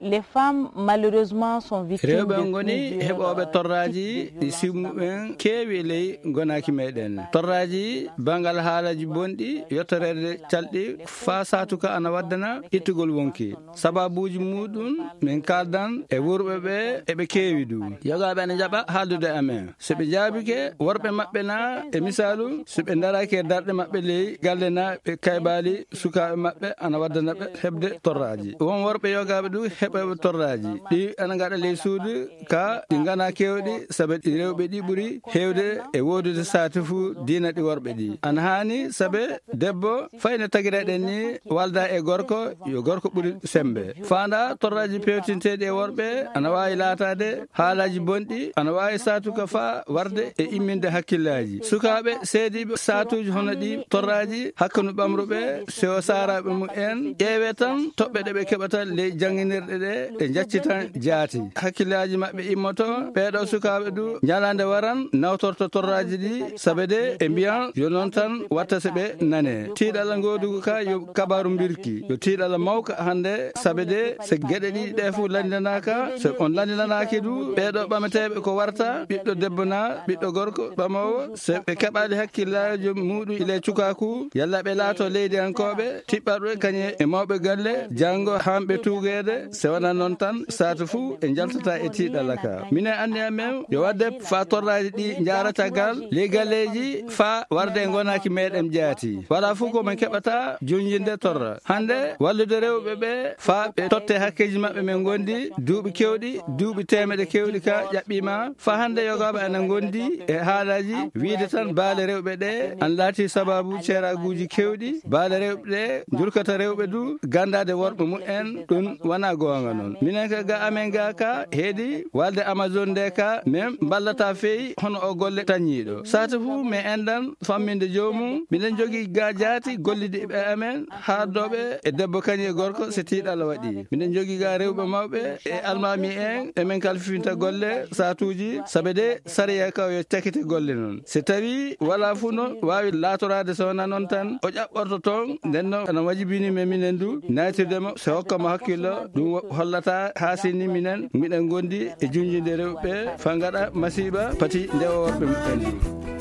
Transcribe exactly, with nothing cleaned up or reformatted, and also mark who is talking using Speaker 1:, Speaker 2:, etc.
Speaker 1: les femmes malheureusement sont victimes
Speaker 2: rewɓe
Speaker 1: de
Speaker 2: ngoni heɓoɓe torraji ɗi simmuɓen keewi ley gonaki meɗen torraji bangal haalaji bonɗi yettorede calɗi fa satuka ana waddana ittugol wonki sababuji muɗum min kaldan e wurɓe ɓe eɓe keewi du yogaɓe ene jaɓa haaldude amen soɓe jaabike worɓe maɓɓe na e misalu soɓe daraki e darɗe maɓɓe ley galle na ɓe kaybali sukaɓe maɓɓe ana waddana ɓe heɓde torraji won worɓe yogaɓe du heɓoɓe torraji ɗi ana gaɗa ley suudu ka ɗi gana kewɗi saabi rewɓe ɗi ɓuuri hewde e wodude sati fuu dina ɗi worɓe ɗi ana hani saabi debbo fayno tagireɗen ni walda e gorko yo gorko ɓuuri sembe fanda torraji pewtinteɗi e worɓe ana wawi latade haalaji bonɗi ana wawi satuka fa warde e imminde hakkillaji sukaɓe seediɓe satuji hono ɗi torraji hakkanu ɓamruɓe sewo saraɓe mum en ƴeewe tan toɓɓe ɗe ɓe keɓata ley jangguinirɗe ɗe ɗe jaccitan jaati hakkillaji mabɓe immoto ɓeɗo sukaɓe du ñalande waran nawtorto torraji ɗi saabe de e mbiyan yo noon tan watta se ɓe nane tiiɗalla godugo ka yo kabaru birki yo tiiɗalla mawka hande saabe de so gueɗe ɗiɗi ɗe foof landinanaka so on landinanaki du ɓeɗo ɓamateɓe ko warta ɓiɗɗo debbo na ɓiɗɗo gorko ɓamowo so ɓe keɓali hakkillaji muɗum ile cukaku yalla ɓe laato leydi hankoɓe tiɓɓarɓe kañe e mawɓe galle janggo hamɓe tugede se wona noon tan satu fuu e jaltata e tiiɗalla ka minen andi amen yo wadde fa torraji ɗi jarata gal ley galleji fa warde e gonaki meɗen jaati wala fuu komin keɓata junjinde torra hande wallude rewɓe ɓe fa ɓe totte hakkeji mabɓe men gondi duuɓi kewɗi duuɓi temeɗe kewɗi ka ƴaɓɓima fa hande yogaɓe ana gondi e haalaji wiide tan baale rewɓe ɗe an laati sababu ceeraguji kewɗi baale rewɓe ɗe jurkata rewɓe du gandade worɓe mumen ɗum wona gonga noon minen ka ga amen ga ka heedi walde amazon nde ka min ballata feewi hono o golle tañiɗo sata fuu min endan famminde jomum miɗen jogui ga jaati gollide ɓe amen haardoɓe e debbo kañi e gorko so tiiɗalla waɗi miɗen jogui ga rewɓe mawɓe e almami en emin kalfifinta golle satuji saabe de sariya ka yo cakkite golle noon so tawi wala fuu noon wawi latorade so wona noon tan o ƴaɓɓorto toon nden noon ana wajibinimi minen du natirdemo so hokkamo hakkillo ɗum hollata ha sinni minen miɗen gondi e junjide rewɓe fa gaɗa masiba pati ndewa worɓe mumen du